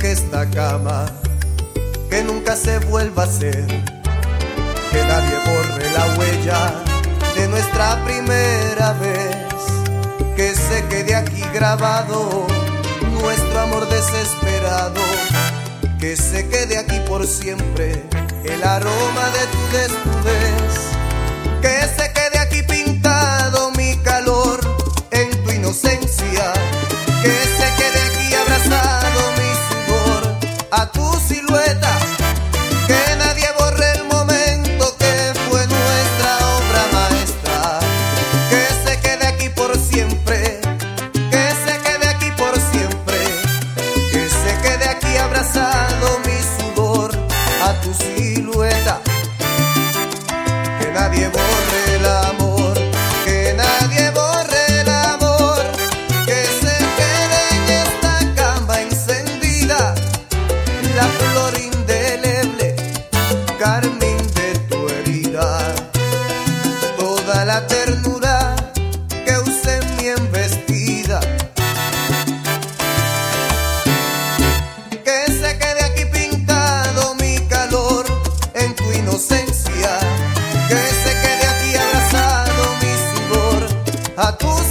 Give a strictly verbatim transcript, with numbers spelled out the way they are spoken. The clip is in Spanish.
esta cama, que nunca se vuelva a hacer, que nadie borre la huella de nuestra primera vez, que se quede aquí grabado nuestro amor desesperado, que se quede aquí por siempre el aroma de tu desnudez, que se quede aquí pintado mi calor en tu inocencia, que se quede aquí abrazado mi sudor a tu silueta, que nadie borre el momento que fue nuestra obra maestra, que se quede aquí por siempre, que se quede aquí por siempre, que se quede aquí abrazado mi sudor a tu silueta, que nadie borre el amor, que nadie borre el amor, que se quede en esta cama encendida la flor indeleble, carmín de tu herida, toda la ternura que usé en mi embestida, que se quede aquí pintado mi calor en tu inocencia, que se quede aquí abrazado mi sudor a tu